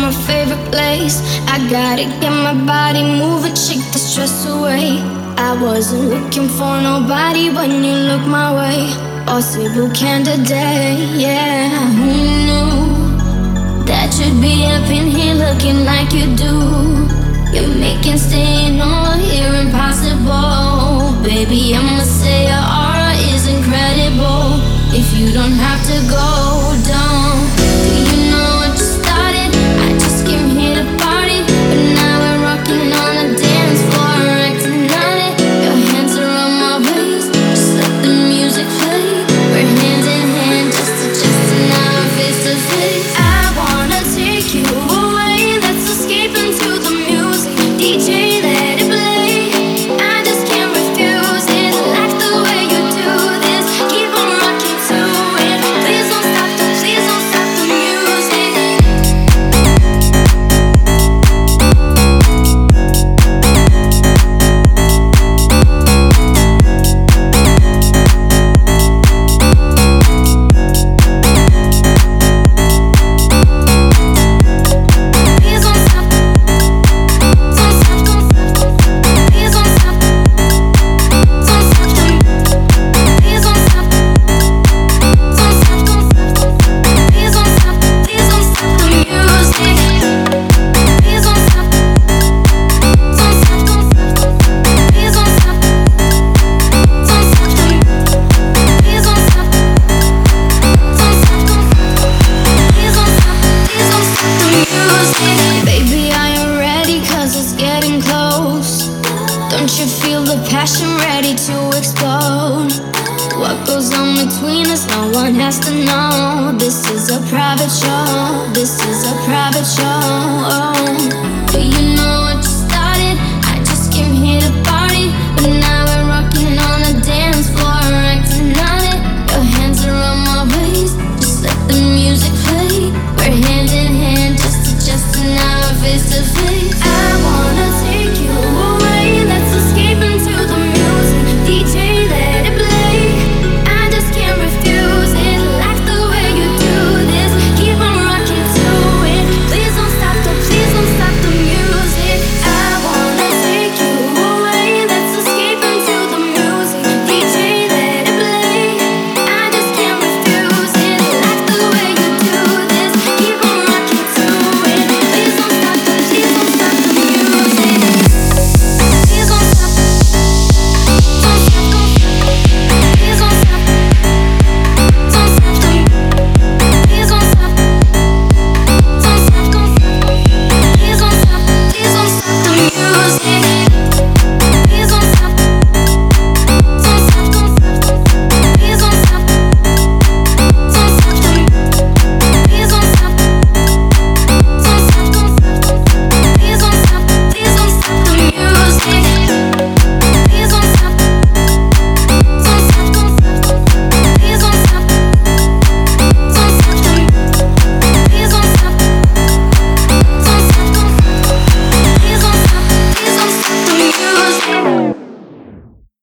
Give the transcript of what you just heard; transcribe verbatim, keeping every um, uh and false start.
my favorite place. I gotta get my body moving, shake the stress away. I wasn't looking for nobody when you look my way. Possible candidate, yeah. Who knew that you'd be up in here looking like you do? You're making staying over here impossible. Baby, I'ma say your aura is incredible. If you don't have to go, don't. Do you know what you started? I just came here to party, but now we're rocking on the dance floor, acting on it. Your hands around my waist, just let the music play. We're hand in hand, just adjusting now, face to face. I wanna take you away, let's escape into the music. D J, let it play. I just can't refuse it. Like the way you do this, keep on rocking to it. Please don't stop the, please don't stop the music. Please don't stop, don't stop, don't stop. Please don't stop, don't stop the, please don't stop, don't stop, don't stop. Please don't stop, please don't stop the music. Please don't stop, don't stop, don't stop. Please don't stop, don't stop the, please don't stop, don't stop, don't stop. Please don't stop, please don't stop the music. Baby, are you ready? 'Cause it's getting close. Don't you feel the passion ready to explode? What goes on between us, no one has to know. This is a private show, this is a private show. Do you know what you started? I just came here to party, but now